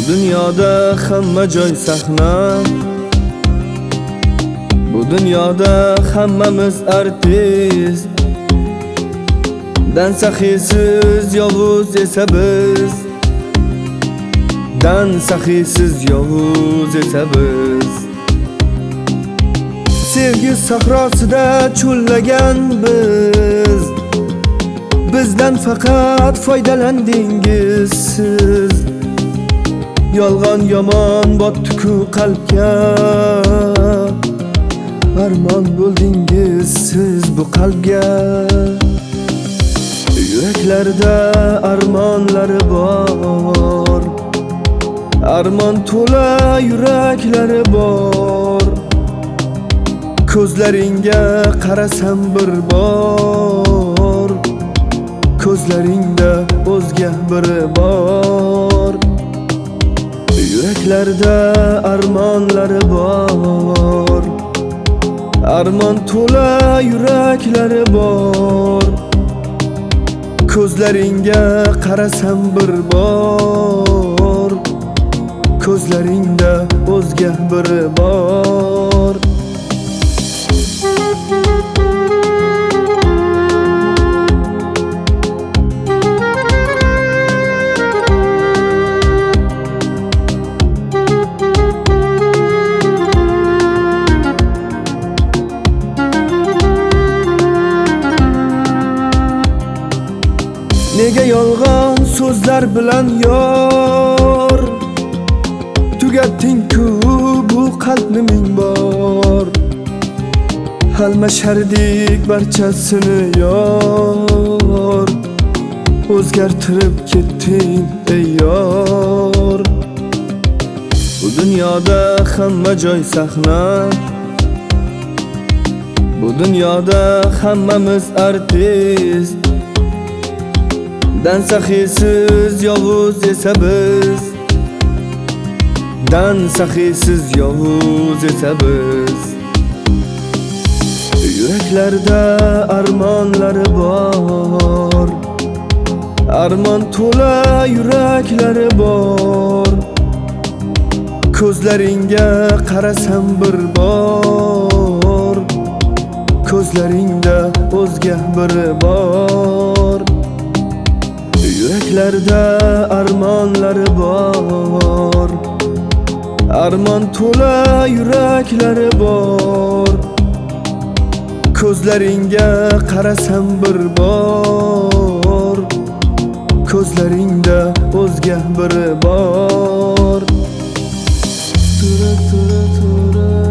Dünyada hamma joy sahna, bu dünyada hammamiz artist. Dan saxiysiz yovuz esa biz, dan saxiysiz yovuz esa biz. Sevgi sahrosida cho'llagan biz, bizdan faqat foydalandingiz siz. Yolg'on yomon botdi-ku qalbga, armon bo'ldingiz siz bu qalbga. Yuraklarda armonlari bor, armon to'la yuraklari bor. Ko'zlaringga qarasam bir bor, ko'zlaringda o'zga biri bor. Yuraklarda armonlari bor, armon to'la yuraklari bor. Ko'zlaringga qarasam bir bor, ko'zlaringda o'zga biri bor. Nega yolg'on so'zlar bilan yor tugatding-ku bu qalbni ming bor. Almashardik barchasini yor, o'zgartirib ketding ey yor. Bu dunyoda hamma joy sahna, bu dunyoda hammamiz artist. Dan saxiysiz yovuz esa biz, dan saxiysiz yovuz esa biz. Yuraklarda armonlari bor, armon to'la yuraklari bor. Ko'zlaringga qarasam bir bor, ko'zlaringda o'zga biri bor. Yuraklarda armonlari bor, armon to'la yuraklari bor. Ko'zlaringga qarasam bir bor, ko'zlaringda o'zga biri bor. Tura tura tura